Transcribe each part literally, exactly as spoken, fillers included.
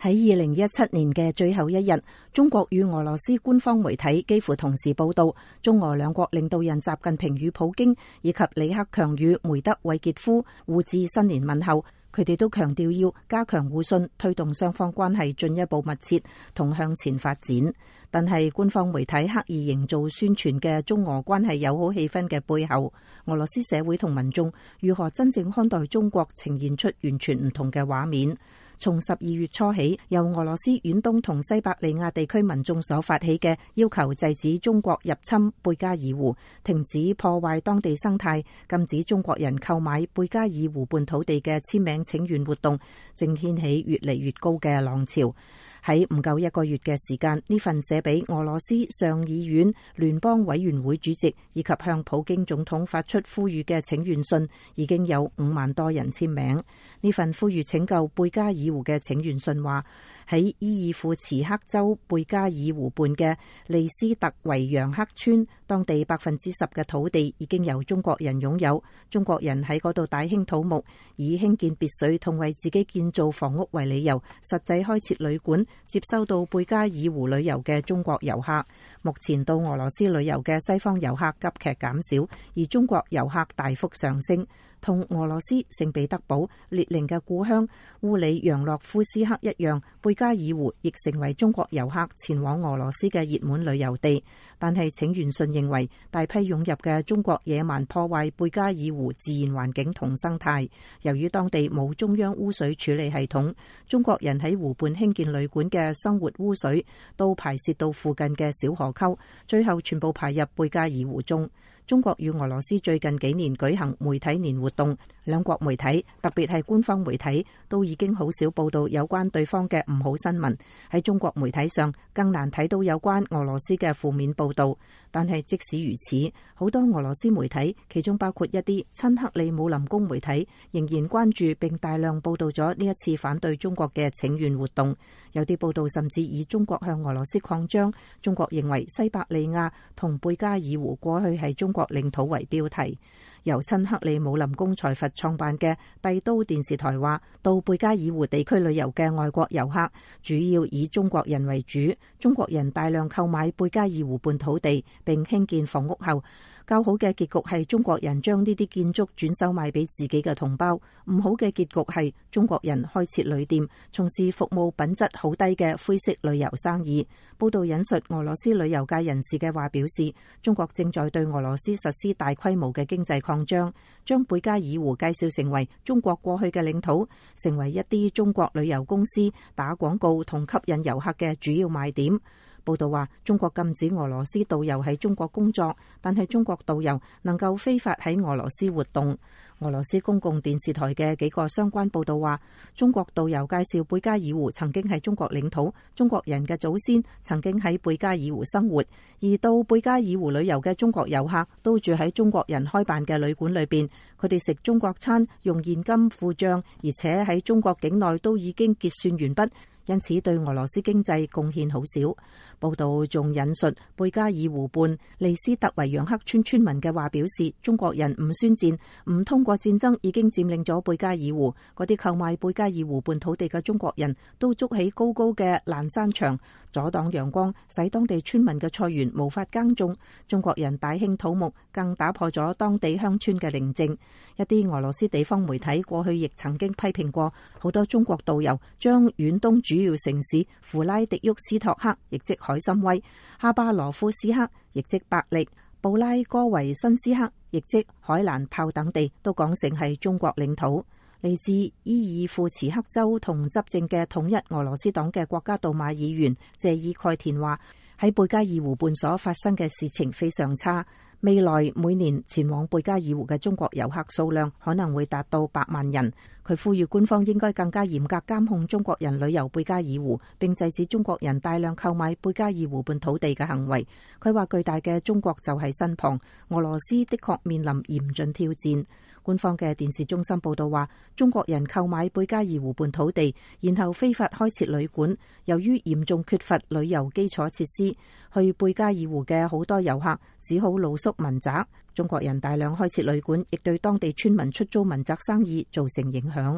喺二零一七年嘅最後一日，中國與俄羅斯官方媒體幾乎同時報道，中俄兩國領導人習近平與普京以及李克強與梅德韋傑夫互致新年問候。佢哋都強調要加強互信，推動雙方關係進一步密切同向前發展。但係官方媒體刻意營造宣傳嘅中俄關係友好氣氛嘅背後，俄羅斯社會同民眾如何真正看待中國，呈現出完全唔同嘅畫面。從十二月初起，由俄羅斯遠東同西伯利亞地區民眾所發起嘅要求制止中國入侵貝加爾湖、停止破壞當地生態、禁止中國人購買貝加爾湖畔土地嘅簽名請願活動，正掀起越嚟越高嘅浪潮。喺唔夠一個月嘅時間，呢份寫俾俄羅斯上議院聯邦委員會主席以及向普京總統發出呼籲嘅請願信，已經有五萬多人簽名。呢份呼籲拯救貝加爾湖嘅請願信話，喺伊爾庫茨克州貝加爾湖畔嘅利斯特維揚克村，當地百分之十嘅土地已經由中國人擁有。中國人喺嗰度大興土木，以興建別墅同為自己建造房屋為理由，實際開設旅館，接收到貝加爾湖旅遊嘅中國遊客。目前到俄羅斯旅遊嘅西方遊客急劇減少，而中國遊客大幅上升。同俄羅斯聖彼得堡、列寧嘅故鄉烏里揚諾夫斯克一樣，貝加爾湖亦成為中國遊客前往俄羅斯嘅熱門旅遊地。但係請願信認為，大批湧入嘅中國野蠻破壞貝加爾湖自然環境同生態。由於當地冇中央污水處理系統，中國人喺湖畔興建旅館嘅生活污水都排泄到附近嘅小河溝，最後全部排入貝加爾湖中。中國與俄羅斯最近幾年舉行媒體年活動，兩國媒體，特別係官方媒體，都已經好少報道有關對方嘅唔好新聞。喺中國媒體上，更難睇到有關俄羅斯嘅負面報道。但係即使如此，好多俄羅斯媒體，其中包括一啲親克里姆林宮媒體，仍然關注並大量報道咗呢一次反對中國嘅請願活動。有啲報道甚至以中國向俄羅斯擴張，中國認為西伯利亞同貝加爾湖過去係中國領土為標題。由親克里姆林宮財閥創辦嘅帝都電視台話，到貝加爾湖地區旅遊嘅外國遊客主要以中國人為主，中國人大量購買貝加爾湖畔土地並興建房屋後，較好嘅結局係中國人將呢啲建築轉手賣俾自己嘅同胞，唔好嘅結局係中國人開設旅店，從事服務品質好低嘅灰色旅遊生意。報道引述俄羅斯旅遊界人士嘅話表示，中國正在對俄羅斯實施大規模嘅經濟擴張，將貝加爾湖介紹成為中國過去嘅領土，成為一啲中國旅遊公司打廣告同吸引遊客嘅主要賣點。報道話，中國禁止俄羅斯導遊喺中國工作，但係中國導遊能夠非法喺俄羅斯活動。俄羅斯公共電視台嘅幾個相關報道話，中國導遊介紹貝加爾湖曾經係中國領土，中國人嘅祖先曾經喺貝加爾湖生活，而到貝加爾湖旅遊嘅中國遊客都住喺中國人開辦嘅旅館裏邊，佢哋食中國餐，用現金付賬，而且喺中國境內都已經結算完畢，因此對俄羅斯經濟貢獻好少。報道仲引述貝加爾湖畔利斯特維揚克村村民嘅話表示，中國人唔宣戰，唔通過戰爭，已經佔領咗貝加爾湖。嗰啲購買貝加爾湖畔土地嘅中國人都築起高高嘅攔山牆，阻擋陽光，使當地村民嘅菜園無法耕種。中國人大興土木，更打破咗當地鄉村嘅寧靜。一啲俄羅斯地方媒體過去亦曾經批評過，好多中國導遊將遠東主要城市弗拉迪沃斯托克，亦即海參崴、哈巴羅夫斯克，亦即伯力、布拉戈維申斯克，亦即海蘭泡等地，都講成係中國領土。嚟自伊爾庫茨克州同執政嘅統一俄羅斯黨嘅國家杜馬議員謝爾蓋田話，喺貝加爾湖畔所發生嘅事情非常差，未來每年前往貝加爾湖嘅中國遊客數量可能會達到百萬人。佢呼籲官方應該更加嚴格監控中國人旅遊貝加爾湖，並制止中國人大量購買貝加爾湖畔土地嘅行為。佢話巨大嘅中國就喺身旁，俄羅斯的確面臨嚴峻挑戰。官方嘅電視中心報道話，中國人購買貝加爾湖畔土地，然後非法開設旅館。由於嚴重缺乏旅遊基礎設施，去貝加爾湖嘅好多遊客只好露宿民宅。中國人大量開設旅館，亦對當地村民出租民宅生意造成影響。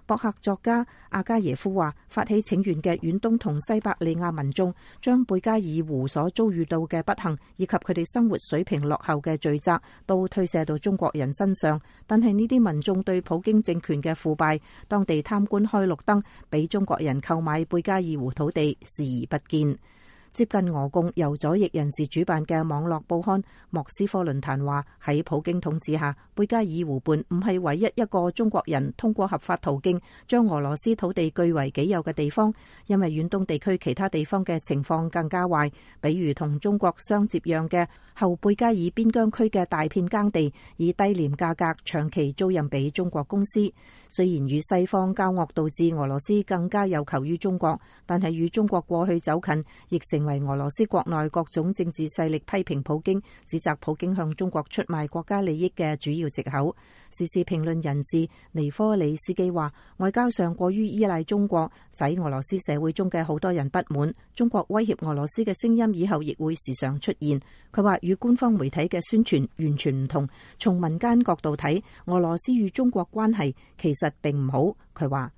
博客作家阿加耶夫話，發起請願嘅遠東同西伯利亞民眾將貝加爾湖所遭遇到嘅不幸以及佢哋生活水平落後嘅罪責都推卸到中國人身上，但係呢啲民眾對普京政權嘅腐敗、當地貪官開綠燈、俾中國人購買貝加爾湖土地視而不見。接近俄共由左翼人士主辦嘅網絡報刊莫斯科論壇話，喺普京統治下，貝加爾湖畔唔係唯一一個中國人通過合法途徑將俄羅斯土地據為己有嘅地方，因為遠東地區其他地方嘅情況更加壞，比如同中國相接壤嘅後貝加爾邊疆區嘅大片耕地以低廉價格長期租賃俾中國公司。雖然與西方交惡導致俄羅斯更加有求於中國，但係與中國過去走近，亦成為俄羅斯國內各種政治勢力批評普京、指責普京向中國出賣國家利益嘅主要藉口。時事評論人士尼科里斯基話，外交上過於依賴中國，使俄羅斯社會中嘅好多人不滿，中國威脅俄羅斯嘅聲音以後亦會時常出現。佢話與官方媒體嘅宣傳完全唔同，從民間角度睇，俄羅斯與中國關係其實並唔好。佢話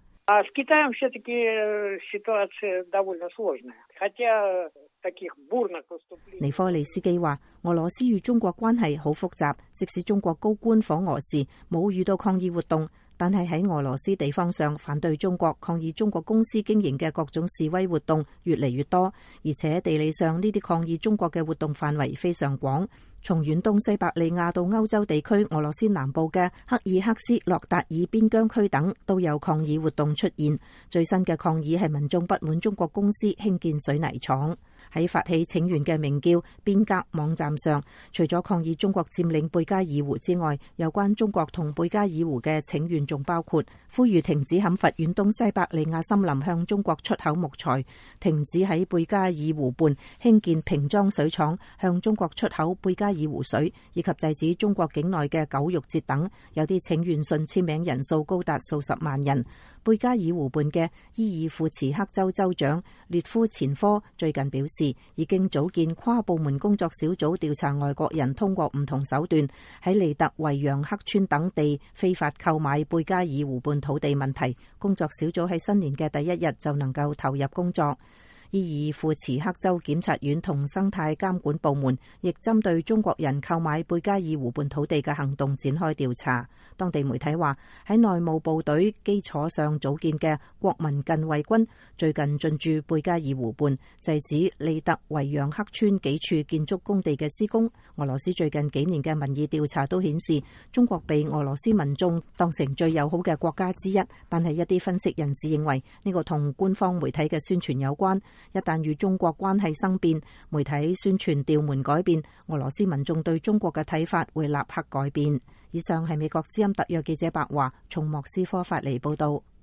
尼科利斯基話，俄羅斯與中國關係好複雜，即使中國高官訪俄時冇遇到抗議活動，但係喺俄羅斯地方上反對中國、抗議中國公司經營嘅各種示威活動越嚟越多，而且地理上呢啲抗議中國嘅活動範圍非常廣，從遠東西伯利亞到歐洲地區、俄羅斯南部嘅克爾克斯諾達爾邊疆區等都有抗議活動出現。最新嘅抗議係民眾不滿中國公司興建水泥廠。喺發起請願嘅名叫邊格網站上，除咗抗議中國佔領貝加爾湖之外，有關中國同貝加爾湖嘅請願仲包括呼籲停止砍伐遠東西伯利亞森林向中國出口木材，停止喺貝加爾湖畔興建瓶裝水廠向中國出口貝加爾湖水，以及制止中國境內嘅狗肉節等。有啲請願信簽名人數高達數十萬人。貝加爾湖畔嘅伊爾庫茨克州州長列夫前科最近表示，已經組建跨部門工作小組調查外國人通過唔同手段喺利特維揚克村等地非法購買貝加爾湖畔土地問題。工作小組喺新年嘅第一日就能夠投入工作。伊爾庫茨克州檢察院同生態監管部門亦針對中國人購買貝加爾湖畔土地嘅行動展開調查。當地媒體話，喺內務部隊基礎上組建嘅國民近衛軍最近進駐貝加爾湖畔，制止利特維揚克村幾處建築工地嘅施工。俄羅斯最近幾年嘅民意調查都顯示，中國被俄羅斯民眾當成最友好嘅國家之一，但係一啲分析人士認為呢個同官方媒體嘅宣傳有關。一旦與中國關係生變，媒體宣傳調門改變，俄羅斯民眾對中國嘅睇法會立刻改變。以上係美國之音特約記者白華從莫斯科發嚟報道。